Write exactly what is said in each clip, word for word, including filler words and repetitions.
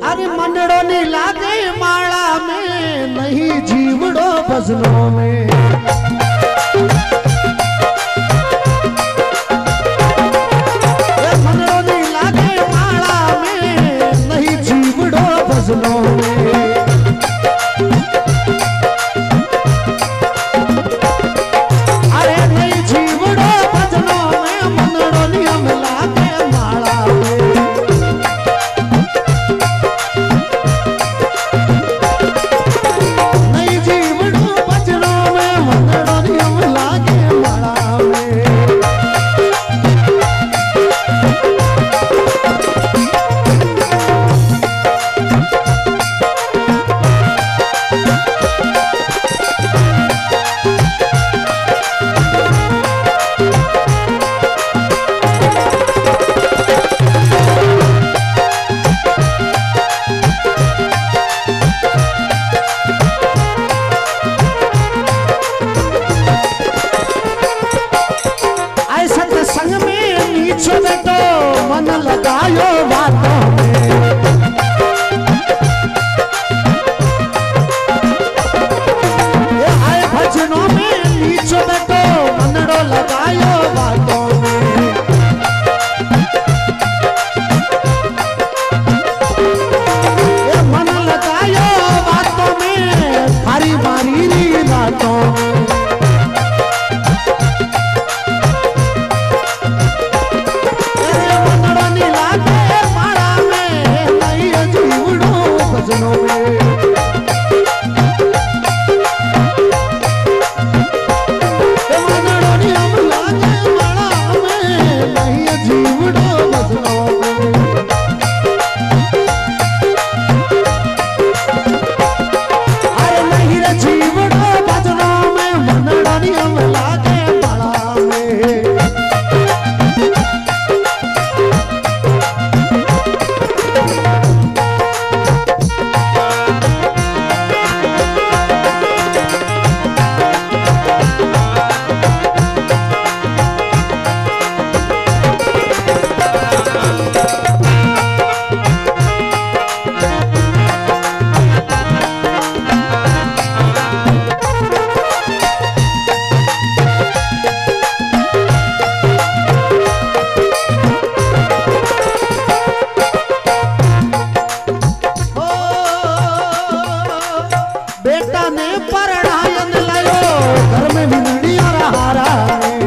अरे मनड़ो नी लागे माला में नहीं जीवड़ो भजनों में। मनड़ो नी लागे माला में नहीं जीवड़ो भजनों में। अरे नहीं जीवड़ो भजनों में मनड़ो नी हम लागे माला में। मन लगायो बातों में। ये आए भजनों में नीचो बैठो मनड़ो लगायो बातों में। ये मन लगायो बातों में थारी मारी रातों में। भजनों में मनड़ो नी हम लागे माला में नहीं जीवड़ो भजनों में। अरे नहीं रे जीवड़ो भजनों में मनड़ो नी हम लागे माला में। बेटा ने परणायन लायो घर में बिगड़िया रहा रे।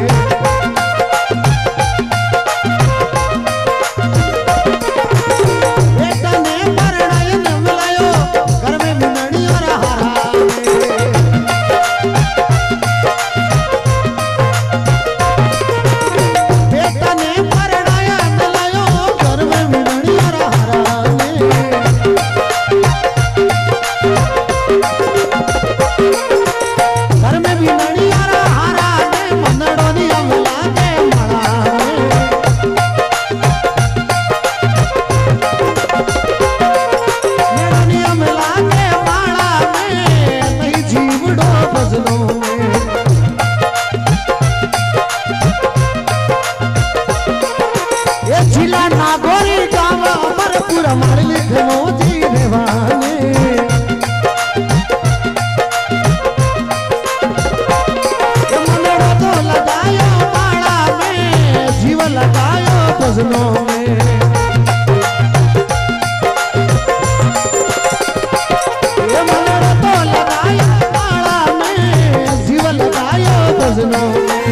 बेटा ने परणायन लायो घर में बिगड़िया रहा रे। बेटा ने परणायन लायो घर में बिगड़िया रहा रे। घर में भी नड़िया हारा ने मनड़ो नी हम लागे माला में। मनड़ो नी हम लागे माला में नहीं जीवड़ो भजनों में। ये जिला नागौरी गाँव अमरपुर हमारे लिखनो जी रेवाने। लगायो भजनों में। ये मनड़ो तो लगायो माला में जीव लगायो भजनों में।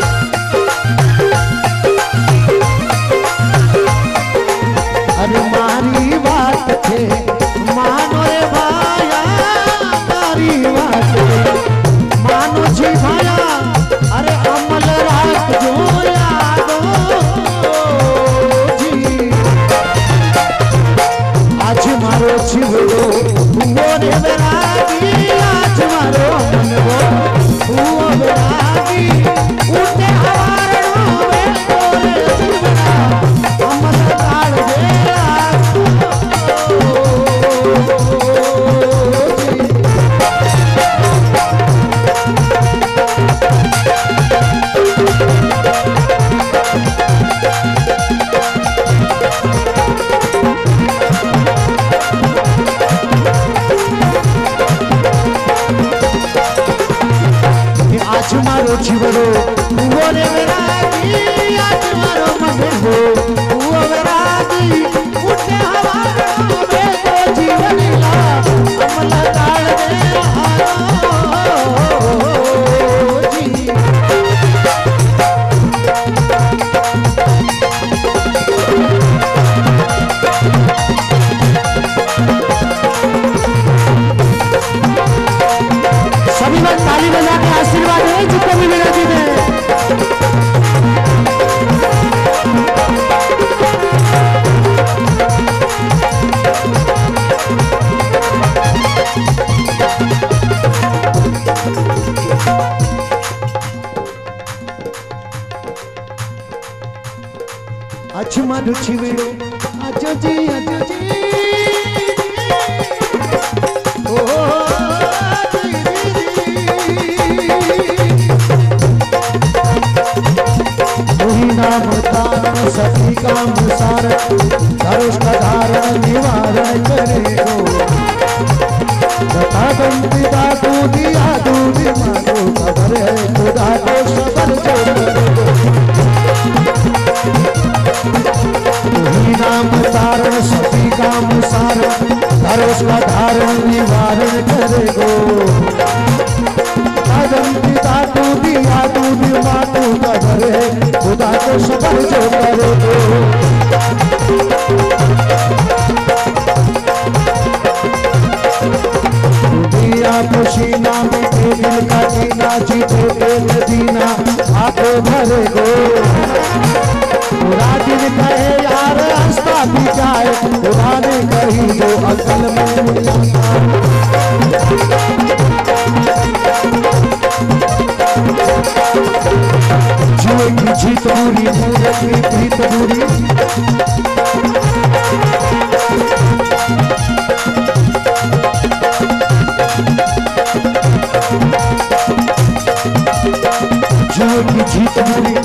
अरे मारी बात थे मानो रे भाया मारी बात थे मानो जी भाया। अरे अमल रात जो आज मारो जीवड़ो वो रे बैरागी। आज मारो मन वो वो बैरागी। उठे हवारणों में तोरे जीवड़ा अमल काल दे मारो छिवड़ो वो रे वैरागी आज मारो मन हो वो वैरागी उठे हवारों में तो जीवन ला अमला ताल दे हारो जी। सभी लोग ताली बजा के आशीर्वाद दें जितने भी मेरा जी हैं। अच्छ मारू छिवेड़ो अजो जी अजो जी ओ वही नाम तारण सती का मुसार धरुष का धारण निवारण करेगो तथा पिता को दिया दूधी मानो खबर है खुदा को सबर जो करेगो। वही नाम तारण सती का मुसार धरुष का धारण निवारण करेगो पिता तू दिया दूधी मानो खबर है खुदा को सबर जो करेगो। दिया खुशीना में दिल का जीना जीते दिल दीना आपको भरेगो। राजिन कहे यार हंसता भी जाए खुदा ने कही जो अकल में जुए की जीत बुरी मूरत की प्रीत बुरी जुए की जीत बुरी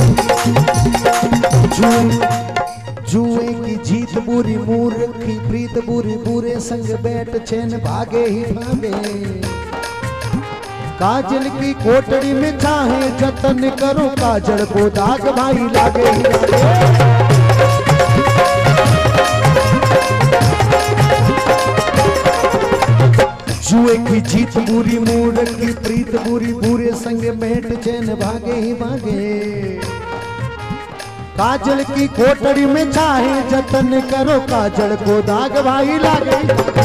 जुए जुए की जीत बुरी मूर्ख की प्रीत बुरी बुरे संग बैठ छेन भागे ही भागे। काजल की कोटड़ी में चाहे जतन करो काजल को दाग भाई लागे ही लागे। जुए की जीत बुरी मूर्ख की प्रीत बुरी बुरे संग बैठ चैन भागे ही भागे। काजल की कोटड़ी में चाहे जतन करो काजल को दाग भाई लागे।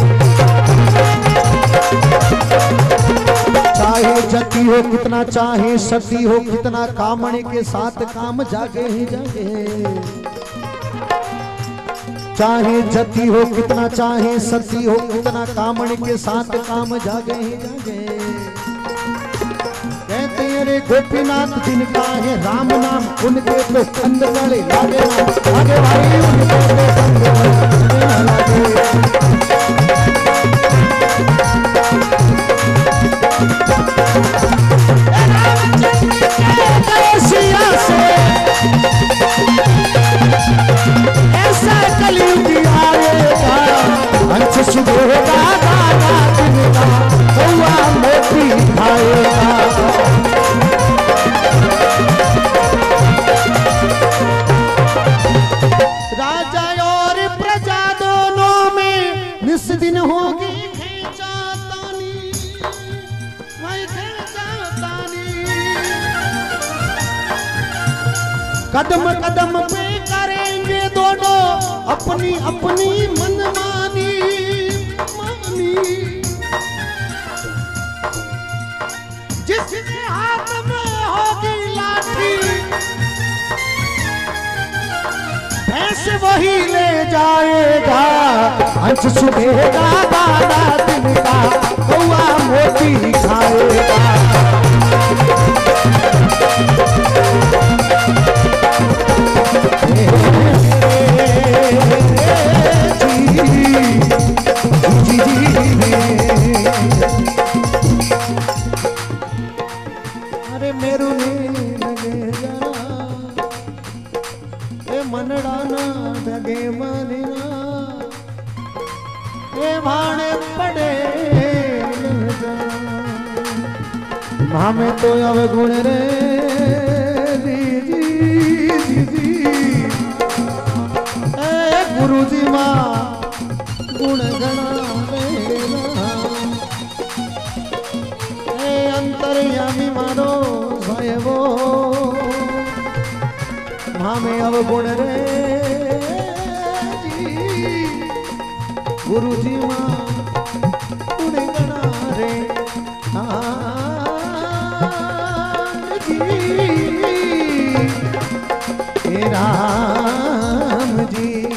चाहे जती हो कितना चाहे सती हो कितना कामने के साथ काम जागे ही जागे। चाहे जती हो कितना चाहे सती हो कितना कामने के साथ काम जागे ही जागे। कहते रे गोपीनाथ जिनका है राम नाम उनके तो कंद गले लागे लागे भाई उनके तो कंद गले लागे। ऐसा कलयुग आएगा अंश सुबह कौआ मोती खाएगा। राजा और प्रजा दोनों में निस दिन होगी खींचातानी वही खींचातानी। कदम कदम पे करेंगे दोनों अपनी अपनी मनमानी मानी। जिसके हाथ में होगी लाठी भैंस वही ले जाएगा। अंश सुबह का दादा दिन का कौआ मोती खाएगा। अरे मेरू मनडाना भगे मानिना ए भाणे पड़े मामे तो अवगुण रे अवगुण रे जी गुरु जी मां गुण गणा रे जी हे राम जी